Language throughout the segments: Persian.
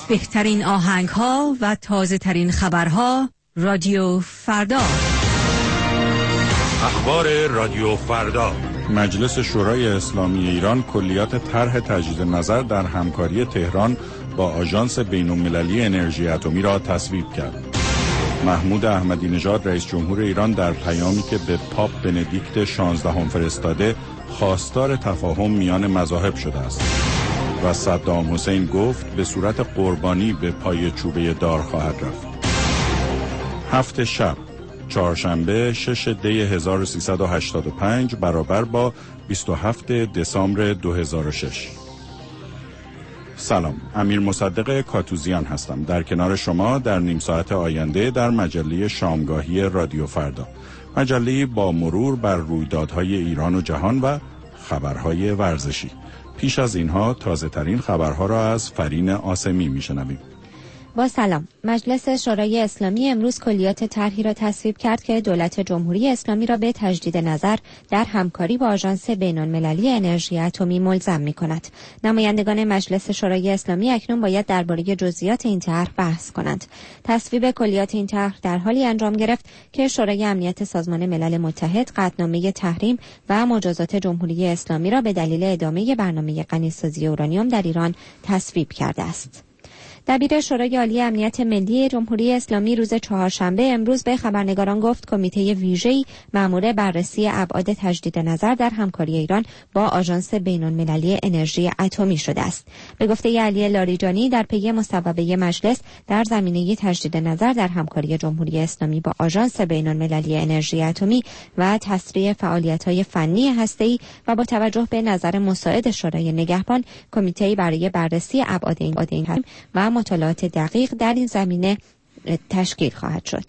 بهترین آهنگ‌ها و تازه‌ترین خبرها رادیو فردا. اخبار رادیو فردا. مجلس شورای اسلامی ایران کلیات طرح تجدید نظر در همکاری تهران با آژانس بین‌المللی انرژی اتمی را تصویب کرد. محمود احمدی نژاد رئیس جمهور ایران در پیامی که به پاپ بندیکت 16 فرستاده خواستار تفاهم میان مذاهب شده است و صدام حسین گفت به صورت قربانی به پای چوبه دار خواهد رفت. 7 شب چهارشنبه 6 دی 1385 برابر با 27 دسامبر 2006. سلام، امیر مصدق کاتوزیان هستم. در کنار شما در نیم ساعت آینده در مجله شامگاهی رادیو فردا، مجله با مرور بر رویدادهای ایران و جهان و خبرهای ورزشی. پیش از اینها تازه ترین خبرها را از فرین آسمی میشنویم. با سلام. مجلس شورای اسلامی امروز کلیات طرحی را تصویب کرد که دولت جمهوری اسلامی را به تجدید نظر در همکاری با آژانس بین‌المللی انرژی اتمی ملزم می‌کند. نمایندگان مجلس شورای اسلامی اکنون باید درباره جزئیات این طرح بحث کنند. تصویب کلیات این طرح در حالی انجام گرفت که شورای امنیت سازمان ملل متحد قطعنامه تحریم و مجازات جمهوری اسلامی را به دلیل ادامه برنامه غنیسازی اورانیوم در ایران تصویب کرده است. دبیر شورای عالی امنیت ملی جمهوری اسلامی روز چهارشنبه امروز به خبرنگاران گفت کمیته ویژه‌ای مأمور بررسی ابعاد تجدید نظر در همکاری ایران با آژانس بین‌المللی انرژی اتمی شده است. به گفته علی لاریجانی در پی مصوبه مجلس در زمینه تجدید نظر در همکاری جمهوری اسلامی با آژانس بین‌المللی انرژی اتمی و تسریع فعالیت‌های فنی هسته‌ای و با توجه به نظر مساعد شورای نگهبان، کمیته‌ای برای بررسی ابعاد این تحریم و مطالعات دقیق در این زمینه تشکیل خواهد شد.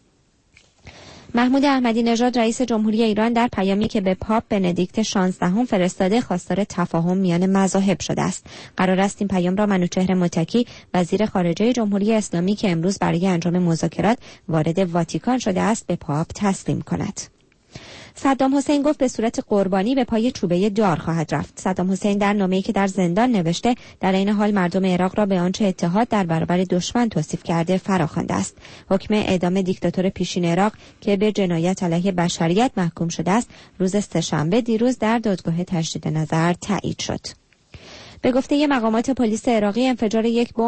محمود احمدی نژاد رئیس جمهوری ایران در پیامی که به پاپ بندیکت 16 فرستاده خواستار تفاهم میان مذاهب شده است. قرار است این پیام را منوچهر متکی وزیر خارجه جمهوری اسلامی که امروز برای انجام مذاکرات وارد واتیکان شده است به پاپ تسلیم کند. صدام حسین گفت به صورت قربانی به پای چوبه دار خواهد رفت. صدام حسین در نامه‌ای که در زندان نوشته در این حال مردم عراق را به آنچه اتحاد در برابر دشمن توصیف کرده فراخوانده است. حکم اعدام دیکتاتور پیشین عراق که به جنایت علیه بشریت محکوم شده است روز سه‌شنبه دیروز در دادگاه تجدید نظر تایید شد. به گفته مقامات پلیس عراقی انفجار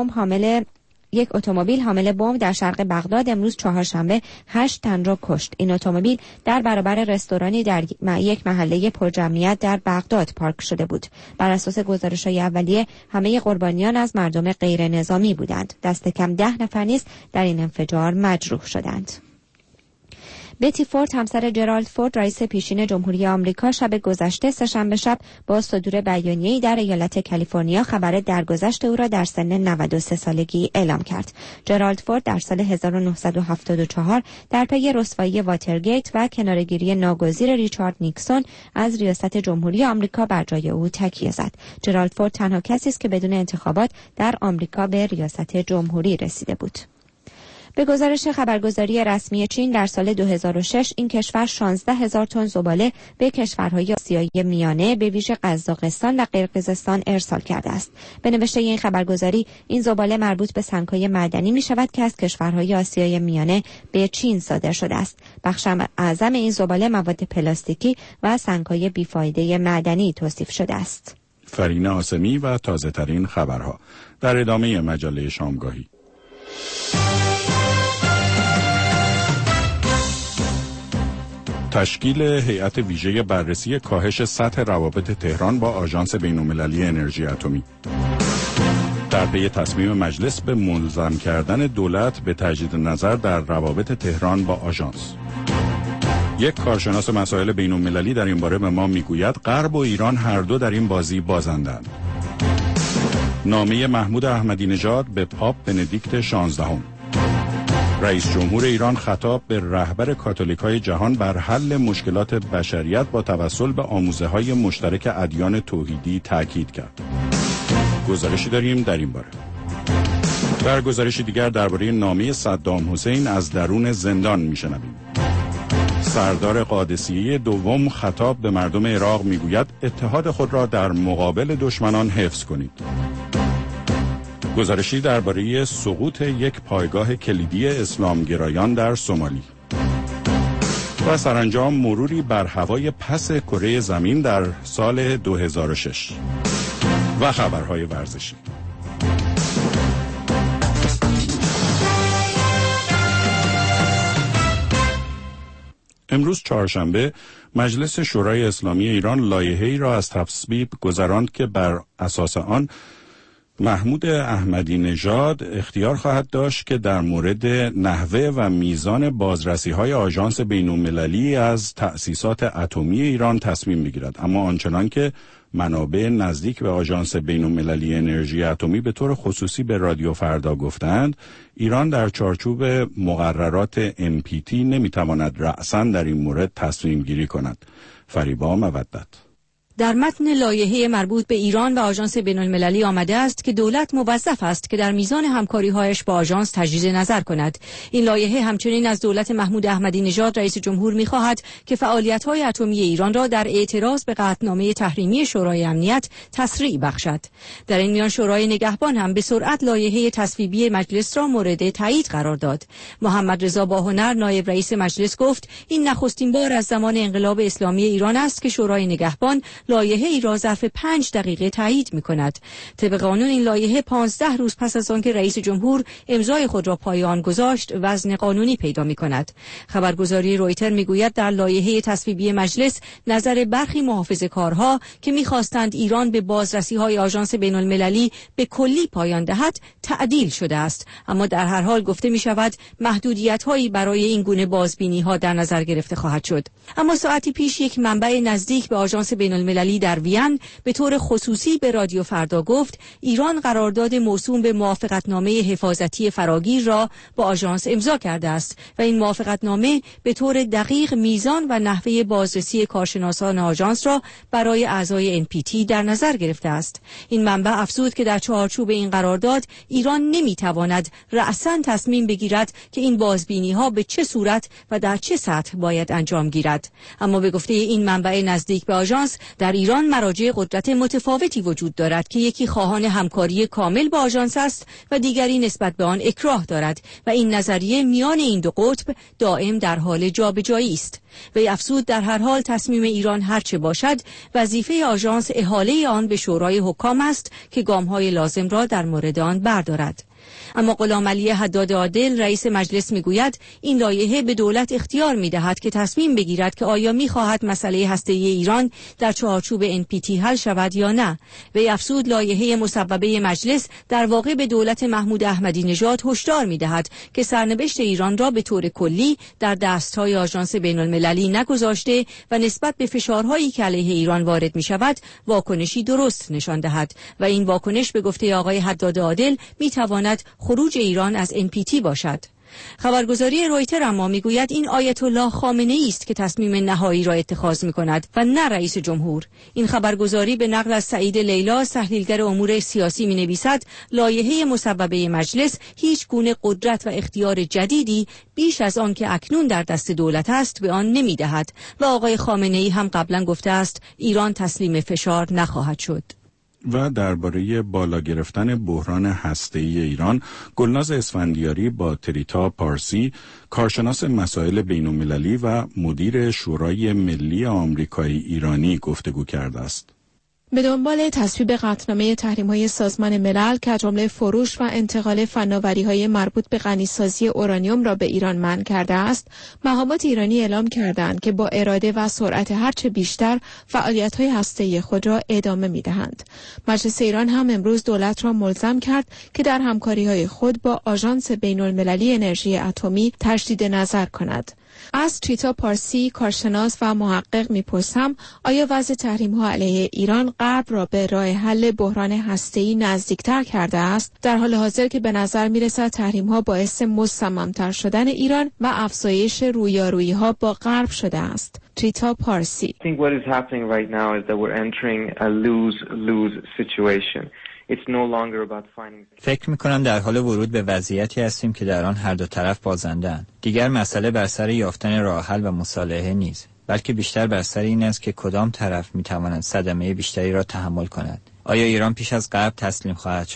یک اتومبیل حامل بمب در شرق بغداد امروز چهارشنبه 8 تن را کشت. این اتومبیل در برابر رستورانی در یک محله پرجمعیت در بغداد پارک شده بود. بر اساس گزارش‌های اولیه همه قربانیان از مردم غیر نظامی بودند. دست کم 10 نفر نیز در این انفجار مجروح شدند. بتی فورد همسر جرالد فورد رئیس پیشین جمهوری آمریکا شب گذشته سه‌شنبه شب با صدور بیانیه‌ای در ایالت کالیفرنیا خبر درگذشت او را در سن 93 سالگی اعلام کرد. جرالد فورد در سال 1974 در پی رسوایی واترگیت و کناره‌گیری ناگزیر ریچارد نیکسون از ریاست جمهوری آمریکا بر جای او تکیه زد. جرالد فورد تنها کسی است که بدون انتخابات در آمریکا به ریاست جمهوری رسیده بود. به گزارش خبرگزاری رسمی چین در سال 2006 این کشور 16,000 تن زباله به کشورهای آسیای میانه به ویژه قزاقستان و قرقیزستان ارسال کرده است. به نوشته این خبرگزاری این زباله مربوط به سنگ‌های معدنی می‌شود که از کشورهای آسیای میانه به چین صادر شده است. بخش اعظم این زباله مواد پلاستیکی و سنگ‌های بیفایده معدنی توصیف شده است. فرین آسمی و تازه‌ترین خبرها در ادامه مجله شامگاهی. تشکیل هیئت ویژه بررسی کاهش سطح روابط تهران با آژانس بین‌المللی انرژی اتمی. در پی تصمیم مجلس به ملزم کردن دولت به تجدید نظر در روابط تهران با آژانس. یک کارشناس مسائل بین‌المللی در این باره به ما میگوید غرب و ایران هر دو در این بازی بازندند. نامه محمود احمدی نژاد به پاپ بندیکت 16. رئیس جمهور ایران خطاب به رهبر کاتولیک‌های جهان بر حل مشکلات بشریت با توسل به آموزه‌های مشترک ادیان توحیدی تاکید کرد. گزارشی داریم در این باره. در گزارشی دیگر درباره نامه صدام حسین از درون زندان میشنویم. سردار قادسیه دوم خطاب به مردم عراق میگوید اتحاد خود را در مقابل دشمنان حفظ کنید. گزارشی درباره سقوط یک پایگاه کلیدی اسلامگرایان در سومالی و سرانجام مروری بر هوای پس کره زمین در سال 2006 و خبرهای ورزشی. امروز چهارشنبه مجلس شورای اسلامی ایران لایحه‌ای را از تصویب گذراند که بر اساس آن محمود احمدی نژاد اختیار خواهد داشت که در مورد نحوه و میزان بازرسی‌های آژانس بین‌المللی از تأسیسات اتمی ایران تصمیم بگیرد. اما آنچنان که منابع نزدیک به آژانس بین‌المللی انرژی اتمی به طور خصوصی به رادیو فردا گفتند، ایران در چارچوب مقررات NPT نمیتواند رأساً در این مورد تصمیم گیری کند. فریبا مودت. در متن لایحه مربوط به ایران و آژانس بین‌المللی آمده است که دولت موظف است که در میزان همکاری‌هایش با آژانس تجدید نظر کند. این لایحه همچنین از دولت محمود احمدی نژاد رئیس جمهور می‌خواهد که فعالیت‌های اتمی ایران را در اعتراض به قطعنامه تحریمی شورای امنیت تسریع بخشد. در این میان شورای نگهبان هم به سرعت لایحه تصویبی مجلس را مورد تایید قرار داد. محمد رضا باهنر نایب رئیس مجلس گفت این نخستین بار از زمان انقلاب اسلامی ایران است که شورای نگهبان لایحه ای را ظرف 5 دقیقه تایید می‌کند. طبق قانون این لایحه 15 روز پس از آنکه رئیس جمهور امضای خود را پای آن گذاشت وزن قانونی پیدا می‌کند. خبرگزاری رویتر می‌گوید در لایحه تصویبی مجلس نظر برخی محافظه‌کارها که می‌خواستند ایران به بازرسی‌های آژانس بین‌المللی به کلی پایان دهد تعدیل شده است، اما در هر حال گفته می‌شود محدودیت‌هایی برای این گونه بازبینی‌ها در نظر گرفته خواهد شد. اما ساعتی پیش یک منبع نزدیک به آژانس بین‌المللی در وین به طور خصوصی به رادیو فردا گفت ایران قرارداد موسوم به موافقتنامه حفاظتی فراگیر را با آژانس امضا کرده است و این موافقتنامه به طور دقیق میزان و نحوه بازرسی کارشناسان آژانس را برای اعضای NPT در نظر گرفته است. این منبع افزود که در چارچوب این قرارداد ایران نمیتواند رأساً تصمیم بگیرد که این بازبینی‌ها به چه صورت و در چه سطح باید انجام گیرد. اما به گفته این منبع نزدیک به آژانس در ایران مراجع قدرت متفاوتی وجود دارد که یکی خواهان همکاری کامل با آژانس است و دیگری نسبت به آن اکراه دارد و این نظریه میان این دو قطب دائم در حال جابجایی است. وی افزود در هر حال تصمیم ایران هرچه باشد وظیفه آژانس احاله آن به شورای حکام است که گام‌های لازم را در مورد آن بردارد. اما غلامعلی حداد عادل رئیس مجلس میگوید این لایحه به دولت اختیار میدهد که تصمیم بگیرد که آیا میخواهد مسئله هسته‌ای ایران در چارچوب NPT حل شود یا نه. وی افزود لایحه مصوبه مجلس در واقع به دولت محمود احمدی نژاد هشدار میدهد که سرنوشت ایران را به طور کلی در دستهای آژانس بین‌المللی نگذاشته و نسبت به فشارهایی که علیه ایران وارد میشود واکنشی درست نشان دهد و این واکنش به گفته آقای حداد عادل میتواند خروج ایران از NPT باشد. خبرگزاری رویتر اما میگوید این آیت الله خامنه‌ای است که تصمیم نهایی را اتخاذ می‌کند و نه رئیس جمهور. این خبرگزاری به نقل از سعید لیلا تحلیلگر امور سیاسی می‌نویسد لایحه مصوبه مجلس هیچ گونه قدرت و اختیار جدیدی بیش از آن که اکنون در دست دولت است به آن نمی‌دهد و آقای خامنه‌ای هم قبلا گفته است ایران تسلیم فشار نخواهد شد. و درباره بالا گرفتن بحران هسته‌ای ایران، گلناز اسفندیاری با تریتا پارسی، کارشناس مسائل بین‌المللی و مدیر شورای ملی آمریکایی ایرانی گفتگو کرده است. به دنبال تصویب قطعنامه تحریم‌های سازمان ملل که از جمله فروش و انتقال فناوری‌های مربوط به غنیسازی اورانیوم را به ایران منع کرده است، مقامات ایرانی اعلام کردند که با اراده و سرعت هرچه بیشتر فعالیت‌های هسته‌ای خود را ادامه می‌دهند. مجلس ایران هم امروز دولت را ملزم کرد که در همکاری‌های خود با آژانس بین‌المللی انرژی اتمی تجدید نظر کند. از تریتا پارسی کارشناس و محقق میپرسم آیا وضع تحریم‌ها علیه ایران غرب را به راه حل بحران هسته‌ای نزدیکتر کرده است، در حال حاضر که به نظر میرسد تحریم‌ها باعث مصمم‌تر شدن ایران و افزایش رویارویی‌ها با غرب شده است. تریتا پارسی I think what is happening right now is that we're entering a lose-lose situation. It's no longer about finding... فکر می‌کنم در حال ورود به وضعیتی هستیم که در آن هر دو طرف بازنده‌اند. دیگر مسئله بر سر یافتن راه حل و مصالحه نیست، بلکه بیشتر بر سر این است که کدام طرف می‌تواند صدمه بیشتری را تحمل کند. آیا ایران پیش از غرب تسلیم خواهد شد؟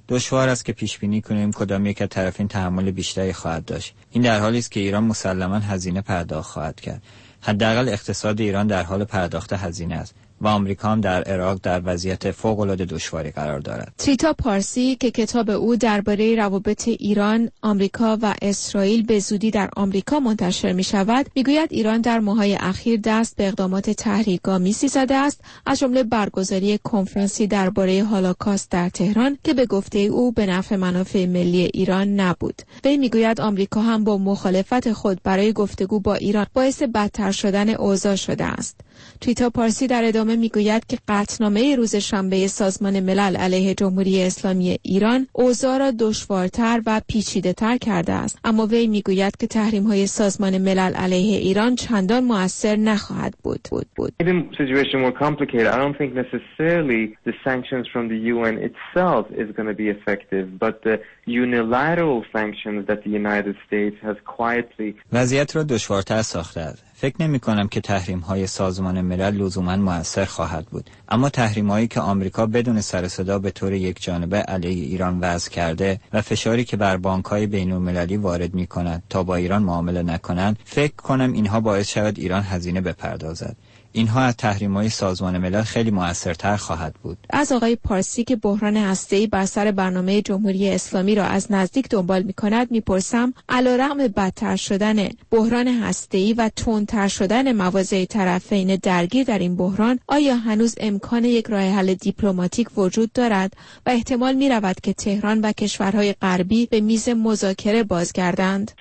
دشوار است که پیش بینی کنیم کدام یک از طرفین تحمل بیشتری خواهد داشت. این در حالی است که ایران مسلماً هزینه پرداخت خواهد کرد. حداقل اقتصاد ایران در حال پرداخت هزینه است و آمریکا هم در عراق در وضعیت فوق‌العاده دشواری قرار دارد. تریتا پارسی که کتاب او درباره روابط ایران، آمریکا و اسرائیل به زودی در آمریکا منتشر می شود، می گوید ایران در ماه‌های اخیر دست به اقدامات تحریک‌آمیزی زده است، از جمله برگزاری کنفرانسی درباره هولوکاست در تهران که به گفته او به نفع منافع ملی ایران نبود. وی می گوید آمریکا هم با مخالفت خود برای گفتگو با ایران باعث بدتر شدن اوضاع شده است. تریتا پارسی در ادامه میگوید که قطعنامه روز شنبه سازمان ملل علیه جمهوری اسلامی ایران اوضاع را دشوارتر و پیچیده‌تر کرده است، اما وی میگوید که تحریم‌های سازمان ملل علیه ایران چندان مؤثر نخواهد بود. The situation more complicated. I don't think necessarily the sanctions from the UN itself is going to be effective, but the unilateral sanctions that the United States has quietly. وضعیت را دشوارتر ساخته است. فکر نمی کنم که تحریم‌های سازمان ملل لزوماً مؤثر خواهد بود، اما تحریم‌هایی که آمریکا بدون سر و صدا به طور یکجانبه علیه ایران وضع کرده و فشاری که بر بانک‌های بین‌المللی وارد می‌کند تا با ایران معامله نکنند، فکر کنم اینها باعث شود ایران هزینه بپردازد. اینها از تحریم‌های سازمان ملل خیلی مؤثرتر خواهد بود. از آقای پارسی که بحران هسته‌ای بر سر برنامه جمهوری اسلامی را از نزدیک دنبال می‌کند می‌پرسم علیرغم بدتر شدن بحران هسته‌ای و تندتر شدن مواضع طرفین درگیر در این بحران، آیا هنوز امکان یک راه حل دیپلماتیک وجود دارد و احتمال می‌رود که تهران و کشورهای غربی به میز مذاکره بازگردند؟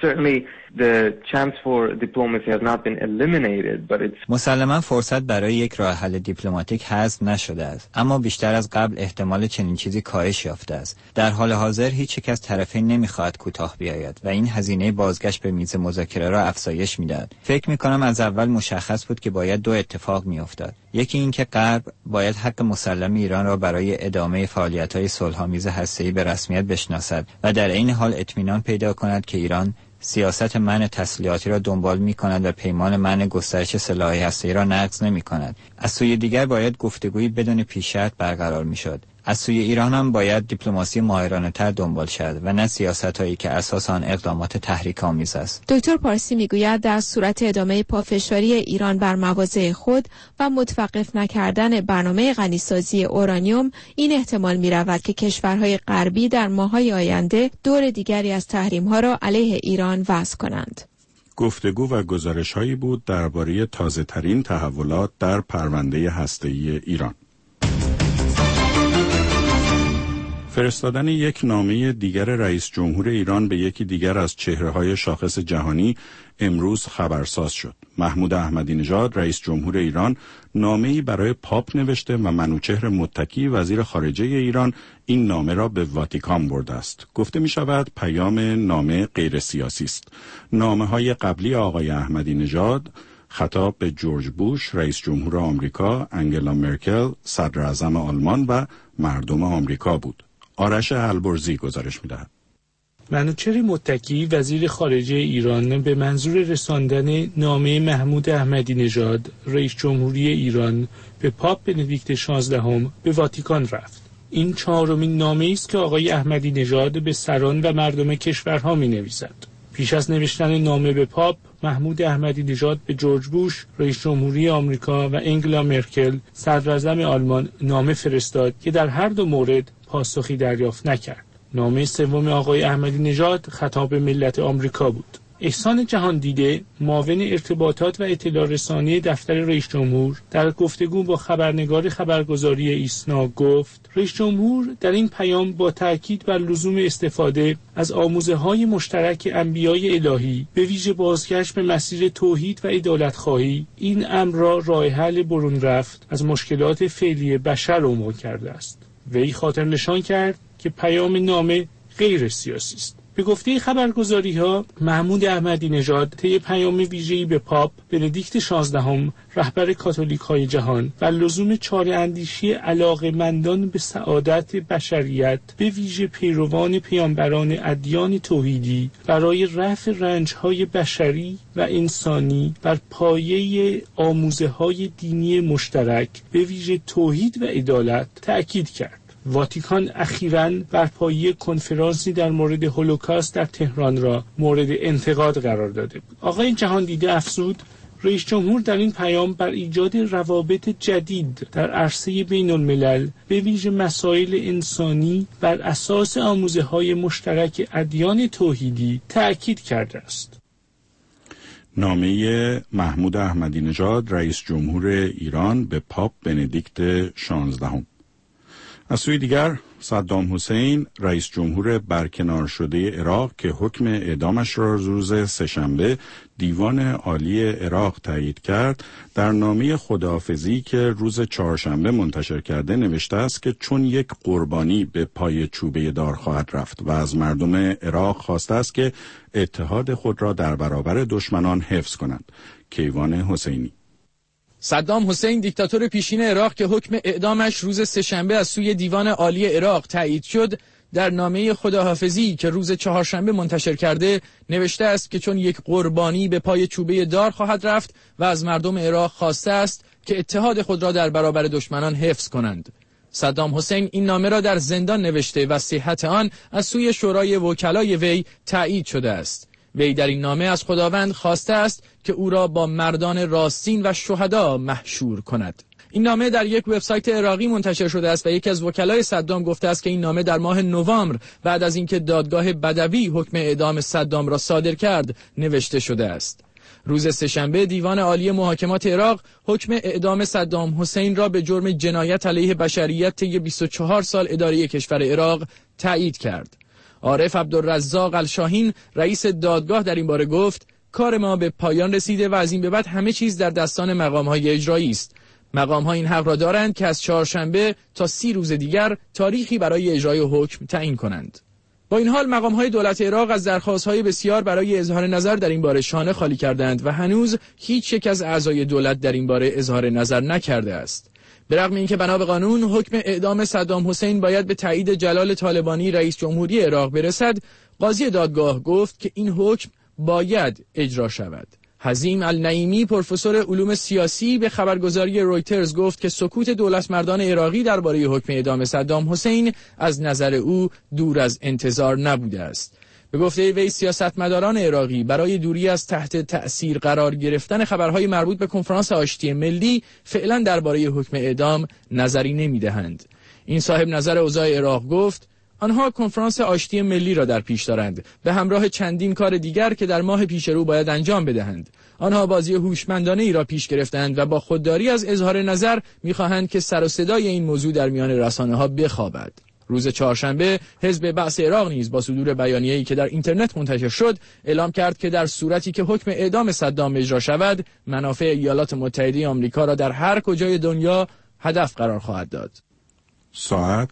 The chance for diplomacy has not been eliminated, but it's مسلماً فرصت برای یک راه حل دیپلماتیک حذف نشده است، اما بیشتر از قبل احتمال چنین چیزی کاهش یافته است. در حال حاضر هیچ یک از طرفین نمی‌خواهد کوتاه بیاید و این هزینه بازگشت به میز مذاکره را افزایش می‌دهد. فکر می‌کنم از اول مشخص بود که باید دو اتفاق می‌افتاد. یکی این که غرب باید حق مسلم ایران را برای ادامه فعالیت‌های صلح‌آمیز هسته‌ای به رسمیت بشناسد و در عین حال اطمینان پیدا کند که ایران سیاست منع تسلیحاتی را دنبال می کند و پیمان منع گسترش سلاح هسته‌ای را نقض نمی کند. از سوی دیگر باید گفتگویی بدون پیش شرط برقرار می شد. از سوی ایران هم باید دیپلماسی ماهرانه‌تر دنبال شود و نه سیاست‌هایی که اساس آن اقدامات تحریک‌آمیز است. دکتر پارسی میگوید در صورت ادامه پافشاری ایران بر مواضع خود و متوقف نکردن برنامه غنیسازی اورانیوم، این احتمال می‌رود که کشورهای غربی در ماه‌های آینده دور دیگری از تحریم‌ها را علیه ایران وضع کنند. گفتگو و گزارش‌هایی بود درباره تازه‌ترین تحولات در پرونده هسته‌ای ایران. فرستادن یک نامه دیگر رئیس جمهور ایران به یکی دیگر از چهره‌های شاخص جهانی امروز خبرساز شد. محمود احمدی نژاد رئیس جمهور ایران نامه‌ای برای پاپ نوشته و منوچهر متکی وزیر خارجه ایران این نامه را به واتیکان برده است. گفته می شود پیام نامه غیر سیاسی است. نامه‌های قبلی آقای احمدی نژاد خطاب به جورج بوش رئیس جمهور آمریکا، انگلا مرکل صدر اعظم آلمان و مردم آمریکا بود. آرش البرزی گزارش می‌دهد. منوچهر متکی وزیر خارجه ایران به منظور رساندن نامه محمود احمدی نژاد رئیس جمهوری ایران به پاپ بندیکت 16 به واتیکان رفت. این چهارمین نامه‌ای است که آقای احمدی نژاد به سران و مردم کشورها می‌نویسد. پیش از نوشتن نامه به پاپ، محمود احمدی نژاد به جورج بوش رئیس جمهوری آمریکا و انگلا مرکل صدر اعظم آلمان نامه فرستاد که در هر دو مورد پاسخی دریافت نکرد. نامه سوم آقای احمدی نژاد خطاب ملت آمریکا بود. احسان جهاندیده، معاون ارتباطات و اطلاع رسانی دفتر رئیس جمهور، در گفتگو با خبرنگار خبرگزاری ایسنا گفت: رئیس جمهور در این پیام با تاکید بر لزوم استفاده از آموزه‌های مشترک انبیای الهی به ویژه بازگشت به مسیر توحید و عدالت‌خواهی، این امر را راه حل برون رفت از مشکلات فعلی بشر عنوان کرده است. وی خاطر نشان کرد که پیام نامه غیر سیاسی است. به گفته خبرگزاری‌ها، محمود احمدی نژاد طی پیام ویژه‌ای به پاپ بندیکت 16 رهبر کاتولیک‌های جهان و لزوم چاره‌اندیشی علاقه‌مندان به سعادت بشریت به ویژه پیروان پیامبران ادیان توحیدی برای رفع رنج‌های بشری و انسانی بر پایه آموزه‌های دینی مشترک به ویژه توحید و عدالت تأکید کرد. واتیکان اخیراً برپایی کنفرانسی در مورد هولوکاست در تهران را مورد انتقاد قرار داده بود. آقای جهاندیده افزود رئیس جمهور در این پیام بر ایجاد روابط جدید در عرصه بین الملل به ویژه مسائل انسانی بر اساس آموزه‌های مشترک ادیان توحیدی تأکید کرده است. نامه محمود احمدی نژاد رئیس جمهور ایران به پاپ بندیکت 16. از سوی دیگر صدام حسین رئیس جمهور برکنار شده عراق که حکم اعدامش را روز سه‌شنبه دیوان عالی عراق تایید کرد، در نامه خداحافظی که روز چهارشنبه منتشر کرده نوشته است که چون یک قربانی به پای چوبه دار خواهد رفت و از مردم عراق خواسته است که اتحاد خود را در برابر دشمنان حفظ کنند. کیوان حسینی. صدام حسین دیکتاتور پیشین عراق که حکم اعدامش روز سه‌شنبه از سوی دیوان عالی عراق تایید شد، در نامه خداحافظی که روز چهارشنبه منتشر کرده نوشته است که چون یک قربانی به پای چوبه دار خواهد رفت و از مردم عراق خواسته است که اتحاد خود را در برابر دشمنان حفظ کنند. صدام حسین این نامه را در زندان نوشته و صحت آن از سوی شورای وکلای وی تایید شده است. وی در این نامه از خداوند خواسته است که او را با مردان راستین و شهدا محشور کند. این نامه در یک وبسایت عراقی منتشر شده است و یکی از وکلای صدام گفته است که این نامه در ماه نوامبر بعد از اینکه دادگاه بدوی حکم اعدام صدام را صادر کرد نوشته شده است. روز سه‌شنبه دیوان عالی محاکمات عراق حکم اعدام صدام حسین را به جرم جنایت علیه بشریت طی 24 سال اداره کشور عراق تایید کرد. عارف عبدالرزاق الشاهین رئیس دادگاه در این باره گفت کار ما به پایان رسیده و از این به بعد همه چیز در دستان مقام‌های اجرایی است. مقام‌ها این حق را دارند که از چهارشنبه تا 30 روز دیگر تاریخی برای اجرای حکم تعیین کنند. با این حال مقام‌های دولت عراق از درخواست‌های بسیار برای اظهار نظر در این باره شانه خالی کردند و هنوز هیچ یک از اعضای دولت در این باره اظهار نظر نکرده است. به رغم اینکه بنا به قانون حکم اعدام صدام حسین باید به تایید جلال طالبانی رئیس جمهوری عراق برسد، قاضی دادگاه گفت که این حکم باید اجرا شود. حزیم النعیمی پروفسور علوم سیاسی به خبرگزاری رویترز گفت که سکوت دولتمردان عراقی درباره حکم اعدام صدام حسین از نظر او دور از انتظار نبوده است. به گفته وی سیاستمداران عراقی برای دوری از تحت تأثیر قرار گرفتن خبرهای مربوط به کنفرانس آشتی ملی فعلا درباره حکم اعدام نظری نمیدهند. این صاحب نظر اوضاع عراق گفت آنها کنفرانس آشتی ملی را در پیش دارند به همراه چندین کار دیگر که در ماه پیش رو باید انجام بدهند. آنها بازی هوشمندانه ای را پیش گرفتند و با خودداری از اظهار نظر می‌خواهند که سر و صدای این موضوع در میان رسانه‌ها بخوابد. روز چهارشنبه حزب بعث عراق نیز با صدور بیانیه‌ای که در اینترنت منتشر شد اعلام کرد که در صورتی که حکم اعدام صدام اجرا شود منافع ایالات متحده آمریکا را در هر کجای دنیا هدف قرار خواهد داد. ساعت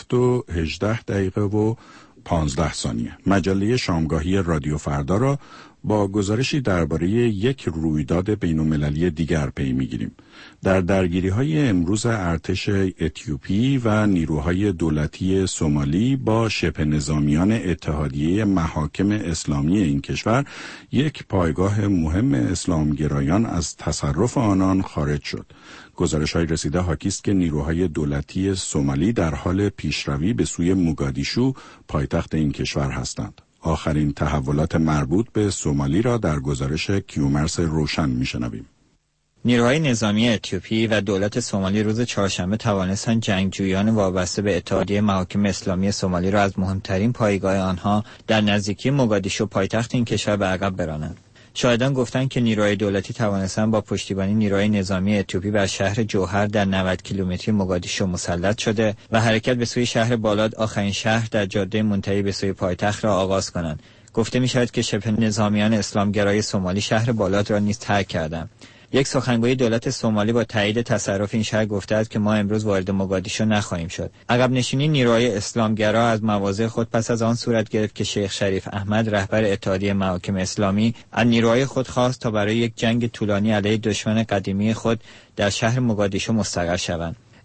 7:18:15 مجله شامگاهی رادیو فردا را با گزارشی درباره یک رویداد بین‌المللی دیگر پی می‌گیریم. در درگیری‌های امروز ارتش اتیوپی و نیروهای دولتی سومالی با شبه نظامیان اتحادیه محاکم اسلامی این کشور، یک پایگاه مهم اسلامگرایان از تصرف آنان خارج شد. گزارش‌های رسیده حاکی است که نیروهای دولتی سومالی در حال پیشروی به سوی موگادیشو پایتخت این کشور هستند. آخرین تحولات مربوط به سومالی را در گزارش کیومرث روشن می‌شنویم. نیروهای نظامی اتیوپی و دولت سومالی روز چهارشنبه توانستند جنگجویان وابسته به اتحادیه محاکم اسلامی سومالی را از مهمترین پایگاه آنها در نزدیکی موگادیشو پایتخت این کشور به عقب برانند. شاهدان گفتند که نیروهای دولتی توانستند با پشتیبانی نیروهای نظامی اتیوپی بر شهر جوهر در 90 کیلومتری موگادیشو مسلط شده و حرکت به سوی شهر بالاد، آخرین شهر در جاده منتهی به سوی پایتخت را آغاز کنند. گفته می‌شود که شبه نظامیان اسلامگرای سومالی شهر بالاد را نیز ترک کردند. یک سخنگوی دولت سومالی با تایید تصرف این شهر گفته است که ما امروز وارد موگادیشو نخواهیم شد. عقب نشینی نیروهای اسلامگرا از مواضع خود پس از آن صورت گرفت که شیخ شریف احمد رهبر اتحادیه محاکم اسلامی از نیروهای خود خواست تا برای یک جنگ طولانی علیه دشمن قدیمی خود در شهر موگادیشو مستقر شوند.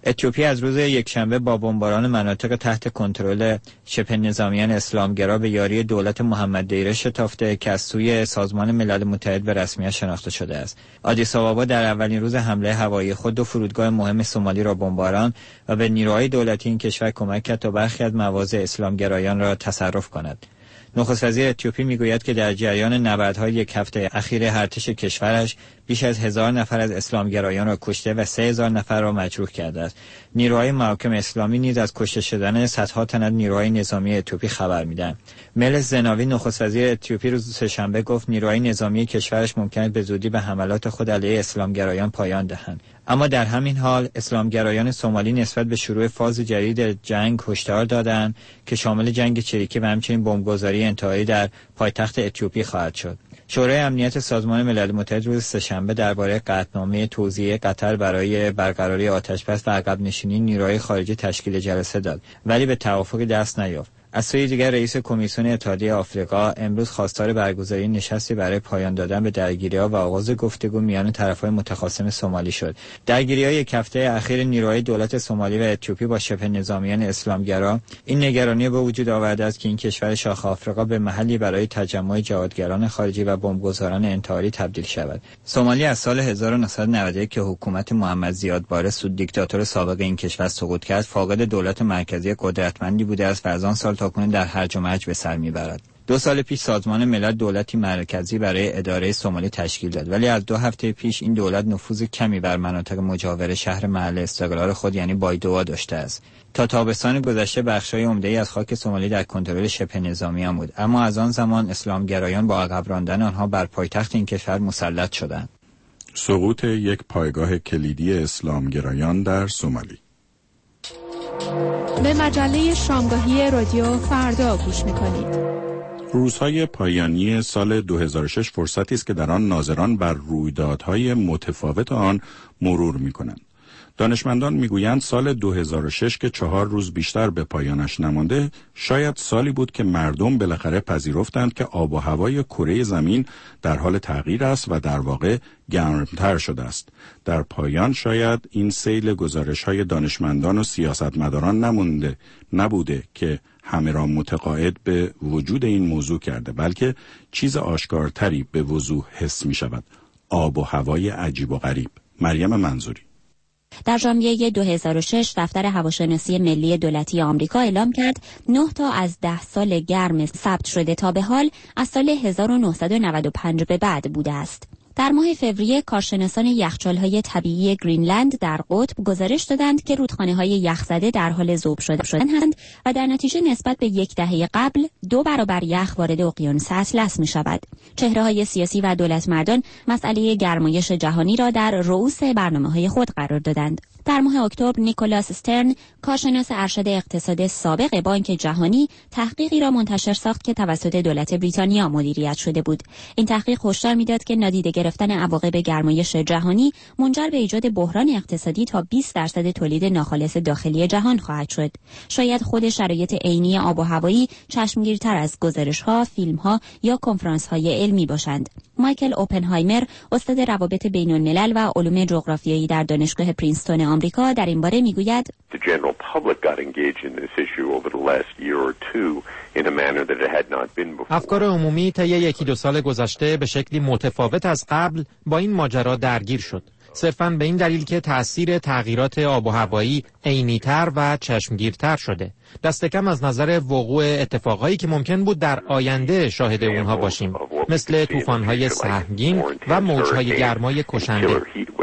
اتیوپی از روز یکشنبه با بمباران مناطق تحت کنترل شبه نظامیان اسلامگرا به یاری دولت محمد دیره شتافته که از سوی سازمان ملل متحد به رسمیت شناخته شده است. آدیس آبابا در اولین روز حمله هوایی خود 2 فرودگاه مهم سومالی را بمباران و به نیروهای دولتی این کشور کمک کرد تا برخی از مواضع اسلامگرایان را تصرف کند. نخست وزیر اتیوپی میگوید که در جریان نبردهای یک هفته اخیر ارتش کشورش بیش از 1000 نفر از اسلامگرایان را کشته و 3000 نفر را مجروح کرده است. نیروهای محاکم اسلامی نیز از کشته شدن صدها تن از نیروهای نظامی اتیوپی خبر میدن. ملس زناوی نخست وزیر اتیوپی روز سه‌شنبه گفت نیروهای نظامی کشورش ممکن به زودی به حملات خود علیه اسلامگرایان پایان دهند. اما در همین حال اسلامگرایان سومالی نسبت به شروع فاز جدید جنگ هشدار دادند که شامل جنگ چریکی و همچنین بمبگذاری انتحاری در پایتخت اتیوپی خواهد شد. شورای امنیت سازمان ملل متحد روز سه‌شنبه درباره قطعنامه توزیع قطر برای برقراری آتشبس و عقب نشینی نیروهای خارجی تشکیل جلسه داد، ولی به توافق دست نیافت. از سوی دیگر رئیس کمیسیون اتحادیه آفریقا امروز خواستار برگزاری نشستی برای پایان دادن به درگیری‌ها و آغاز گفتگو میان طرف‌های متخاصم سومالی شد. درگیری‌های یک هفته اخیر نیروهای دولت سومالی و اتیوپی با شبه نظامیان اسلامگرا این نگرانی به وجود آورده است که این کشور شاخ آفریقا به محلی برای تجمع جهادگران خارجی و بمبگذاران انتحاری تبدیل شود. سومالی از سال 1991 که حکومت محمد زیاد باره دیکتاتور سابق این کشور سقوط کرد، فاقد دولت مرکزی قدرتمندی بوده است و از آن سال تاکنون در هرج و مرج به سر میبرد. 2 سال پیش سازمان ملل دولتی مرکزی برای اداره سومالی تشکیل داد، ولی از 2 هفته پیش این دولت نفوذ کمی بر مناطق مجاور شهر محل استقلال خود یعنی بایدووا داشته است. تا تابستان گذشته بخش‌های عمده‌ای از خاک سومالی در کنترل شبه نظامیان بود، اما از آن زمان اسلامگرایان با عقب راندن آنها بر پایتخت این کشور مسلط شدند. سقوط یک پایگاه کلیدی اسلامگرایان در سومالی. به مجله شامگاهی رادیو فردا گوش می‌کنید. روزهای پایانی سال 2006 فرصتی است که در آن ناظران بر رویدادهای متفاوت آن مرور می‌کنند. دانشمندان میگویند سال 2006 که 4 روز بیشتر به پایانش نمانده، شاید سالی بود که مردم بالاخره پذیرفتند که آب و هوای کره زمین در حال تغییر است و در واقع گرمتر شده است. در پایان شاید این سیل گزارش‌های دانشمندان و سیاستمداران نبوده که همه را متقاعد به وجود این موضوع کرده، بلکه چیز آشکارتری به وضوح حس می شود: آب و هوای عجیب و غریب. مریم منظوری. در ژانویه 2006 دفتر هواشناسی ملی دولتی آمریکا اعلام کرد 9 تا از 10 سال گرم ثبت شده تا به حال از سال 1995 به بعد بوده است. در ماه فوریه کارشناسان یخچال‌های طبیعی گرینلند در قطب گزارش دادند که رودخانه‌های یخزده در حال ذوب شدند و در نتیجه نسبت به 10 دهه قبل 2 برابر یخ وارد اقیانوس اطلس می‌شود. چهره‌های سیاسی و دولتمردان مسئله گرمایش جهانی را در رؤوس برنامه‌های خود قرار دادند. در ماه اکتبر نیکولاس استرن، کارشناس ارشد اقتصاد سابق بانک جهانی، تحقیقی را منتشر ساخت که توسط دولت بریتانیا مدیریت شده بود. این تحقیق هشدار می‌داد که نادیده گرفتن عواقب گرمایش جهانی منجر به ایجاد بحران اقتصادی تا 20% تولید ناخالص داخلی جهان خواهد شد. شاید خود شرایط عینی آب و هوایی چشمگیرتر از گزارش‌ها، فیلم‌ها یا کنفرانس‌های علمی باشند. مایکل اوپنهایمر، استاد روابط بین‌الملل و علوم جغرافیایی در دانشگاه پرینستون آمریکا، در این باره میگوید افکار عمومی طی 1-2 سال گذشته به شکلی متفاوت از قبل با این ماجرا درگیر شد، صرفاً به این دلیل که تأثیر تغییرات آب و هوایی عینی‌تر و چشمگیرتر شده. دست کم از نظر وقوع اتفاقایی که ممکن بود در آینده شاهد اونها باشیم، مثل طوفان‌های سهمگین و موج‌های گرمای کشنده.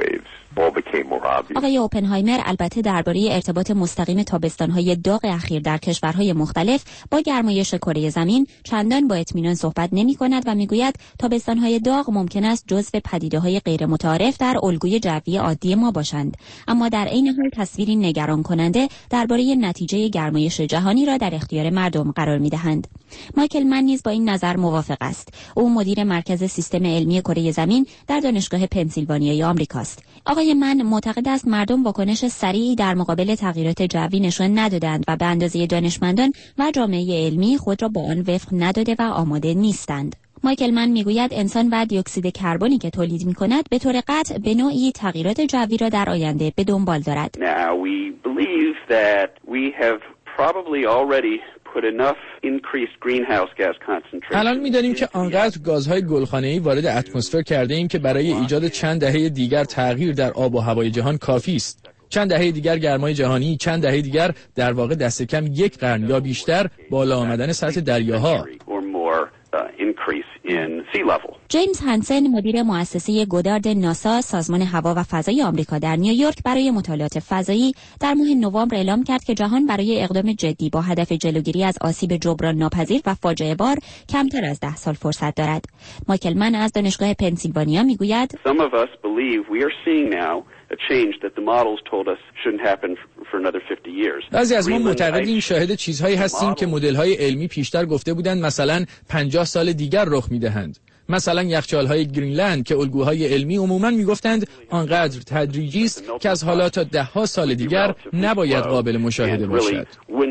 آقای اوپنهایمر البته درباره ارتباط مستقیم تابستان‌های داغ اخیر در کشورهای مختلف با گرمایش کره زمین چندان با اطمینان صحبت نمی‌کند و می‌گوید تابستان‌های داغ ممکن است جزو پدیده‌های غیر متعارف در الگوی جوی عادی ما باشند، اما در عین حال تصویری نگران کننده درباره نتیجه گرمایش جهانی را در اختیار مردم قرار می‌دهند. مایکل من نیز با این نظر موافق است. او مدیر مرکز سیستم علمی کره زمین در دانشگاه پنسیلوانیای آمریکاست. آقای من معتقد است مردم واکنش سریعی در مقابل تغییرات جوی نشان ندادند و به اندازه دانشمندان و جامعه علمی خود را با آن وفق نداده و آماده نیستند. مایکل من میگوید انسان و دی اکسید کربنی که تولید میکند به طور قطع به نوعی تغییرات جوی را در آینده به دنبال دارد. Now we believe that we have probably already put enough increased greenhouse gas concentration. الان می‌دانیم که آنقدر گازهای گلخانه‌ای وارد اتمسفر کرده ایم که برای ایجاد چند دهه دیگر تغییر در آب و هوای جهان کافی است. چند دهه دیگر گرمای جهانی، چند دهه دیگر در واقع دست کم یک قرن یا بیشتر بالا آمدن سطح دریاها. جیمز هانسن مدیر مؤسسه گودارد ناسا سازمان هوا و فضای آمریکا در نیویورک برای مطالعات فضایی در ماه نوامبر اعلام کرد که جهان برای اقدام جدی با هدف جلوگیری از آسیب جبران ناپذیر و فاجعه بار کمتر از 10 سال فرصت دارد. مایکل من از دانشگاه پنسیلوانیا میگوید بعضی از ما معتقدیم شاهد چیزهایی هستیم که مدل‌های علمی پیشتر گفته بودند مثلا 50 سال دیگر رخ می‌دهند. مثلا یخچال‌های گرینلند که الگوهای علمی عموماً می‌گفتند آنقدر تدریجی است که از حالا تا 10 سال دیگر نباید قابل مشاهده باشد.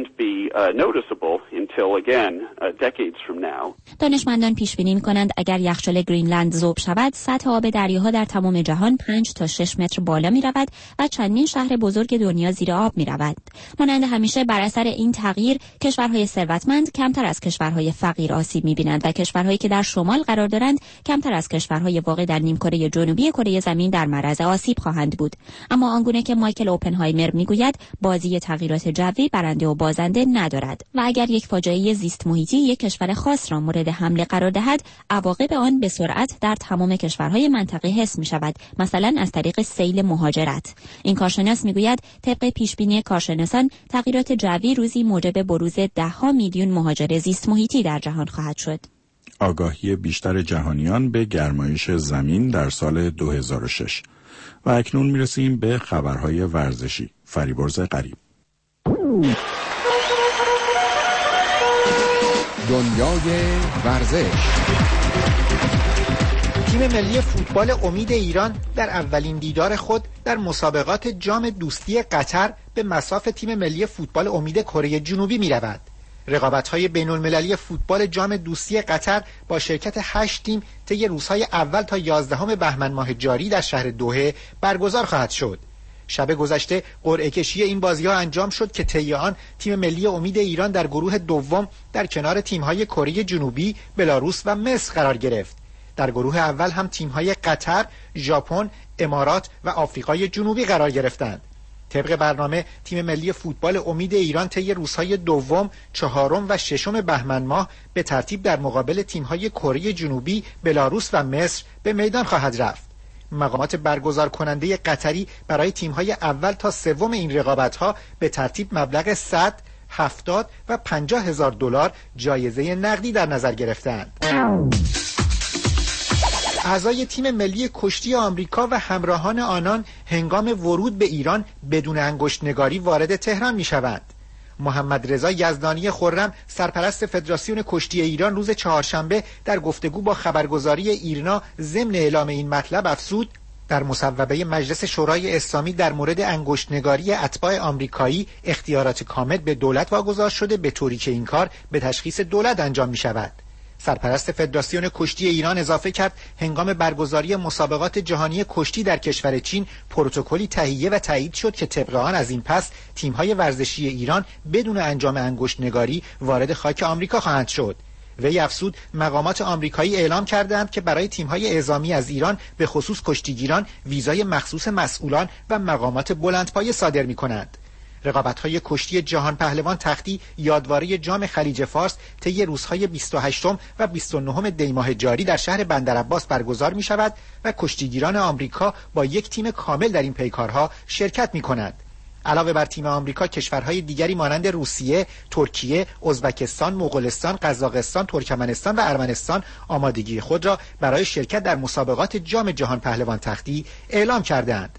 دانشمندان پیش بینی می‌کنند اگر یخچال گرینلند ذوب شود، سطح آب دریاها در تمام جهان 5 تا 6 متر بالا می‌رود و چندین شهر بزرگ دنیا زیر آب می‌رود. مانند همیشه بر اثر این تغییر کشورهای ثروتمند کمتر از کشورهای فقیر آسیب می‌بینند و کشورهایی که در شمال قرار دارند کمتر از کشورهای واقع در نیمکره جنوبی کره زمین در معرض آسیب خواهند بود. اما آنگونه که مایکل اوپنهایمر میگوید بازی تغییرات جوی برنده و بازنده ندارد و اگر یک فاجعه زیست محیطی یک کشور خاص را مورد حمله قرار دهد، عواقب آن به سرعت در تمام کشورهای منطقه حس می شود، مثلا از طریق سیل مهاجرت. این کارشناس میگوید طبق پیشبینی کارشناسان تغییرات جوی روزی موجب بروز 10 میلیون مهاجر زیست محیطی در جهان خواهد شد. آگاهی بیشتر جهانیان به گرمایش زمین در سال 2006 و اکنون میرسیم به خبرهای ورزشی. فریبرز غریب. دنیای ورزش. تیم ملی فوتبال امید ایران در اولین دیدار خود در مسابقات جام دوستی قطر به مصاف تیم ملی فوتبال امید کره جنوبی می رود. رقابت‌های بین‌المللی فوتبال جام دوستی قطر با شرکت 8 تیم طی روزهای اول تا 11 بهمن ماه جاری در شهر دوحه برگزار خواهد شد. شب گذشته قرعه کشی این بازی‌ها انجام شد که طی آن تیم ملی امید ایران در گروه دوم در کنار تیم‌های کره جنوبی، بلاروس و مصر قرار گرفت. در گروه اول هم تیم‌های قطر، ژاپن، امارات و آفریقای جنوبی قرار گرفتند. طبق برنامه تیم ملی فوتبال امید ایران طی روزهای دوم، چهارم و ششم بهمن ماه به ترتیب در مقابل تیم‌های کره جنوبی، بلاروس و مصر به میدان خواهد رفت. مقامات برگزار کننده قطری برای تیم‌های اول تا سوم این رقابت‌ها به ترتیب مبلغ 100، 70 و 50,000 دلار جایزه نقدی در نظر گرفتند. اعضای تیم ملی کشتی آمریکا و همراهان آنان هنگام ورود به ایران بدون انگشت‌نگاری وارد تهران می‌شوند. محمد رضا یزدانی خرم سرپرست فدراسیون کشتی ایران روز چهارشنبه در گفتگو با خبرگزاری ایرنا ضمن اعلام این مطلب افزود در مصوبه مجلس شورای اسلامی در مورد انگشت‌نگاری اتباع آمریکایی اختیارات کامل به دولت واگذار شده به طوری که این کار به تشخیص دولت انجام می‌شود. سرپرست فدراسیون کشتی ایران اضافه کرد هنگام برگزاری مسابقات جهانی کشتی در کشور چین پروتکلی تهیه و تایید شد که طبق آن از این پس تیم‌های ورزشی ایران بدون انجام انگشت‌نگاری وارد خاک آمریکا خواهند شد. وی افزود مقامات آمریکایی اعلام کردند که برای تیم‌های اعزامی از ایران به خصوص کشتیگیران ویزای مخصوص مسئولان و مقامات بلندپایه صادر می‌کنند. رقابت‌های کشتی جهان پهلوان تختی یادواره جام خلیج فارس طی روزهای 28 و 29 دی ماه جاری در شهر بندرعباس برگزار می‌شود و کشتیگیران آمریکا با یک تیم کامل در این پیکارها شرکت می‌کنند. علاوه بر تیم آمریکا کشورهای دیگری مانند روسیه، ترکیه، ازبکستان، مغولستان، قزاقستان، ترکمنستان و ارمنستان آمادگی خود را برای شرکت در مسابقات جام جهان پهلوان تختی اعلام کردند.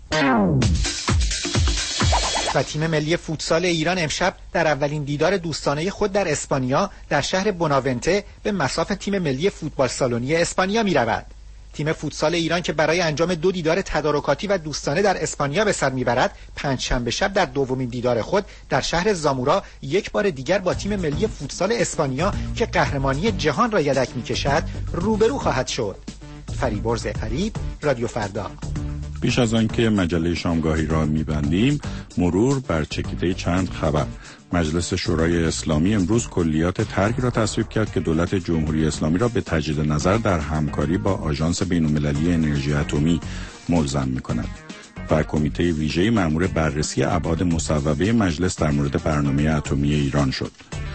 و تیم ملی فوتسال ایران امشب در اولین دیدار دوستانه خود در اسپانیا در شهر بوناونته به مصاف تیم ملی فوتبال سالونی اسپانیا می رود. تیم فوتسال ایران که برای انجام 2 دیدار تدارکاتی و دوستانه در اسپانیا به سر میبرد، پنجشنبه شب در دومین دیدار خود در شهر زامورا یک بار دیگر با تیم ملی فوتسال اسپانیا که قهرمانی جهان را یدک میکشد روبرو خواهد شد. فریبرز فرید، رادیو فردا. پیش از آنکه مجله شامگاهی را می‌بندیم، مرور بر چکیده چند خبر. مجلس شورای اسلامی امروز کلیات طرحی را تصویب کرد که دولت جمهوری اسلامی را به تجدید نظر در همکاری با آژانس بین‌المللی انرژی اتمی ملزم می‌کند. و کمیته ویژه‌ای مأمور بررسی ابعاد مصوبه مجلس در مورد برنامه اتمی ایران شد.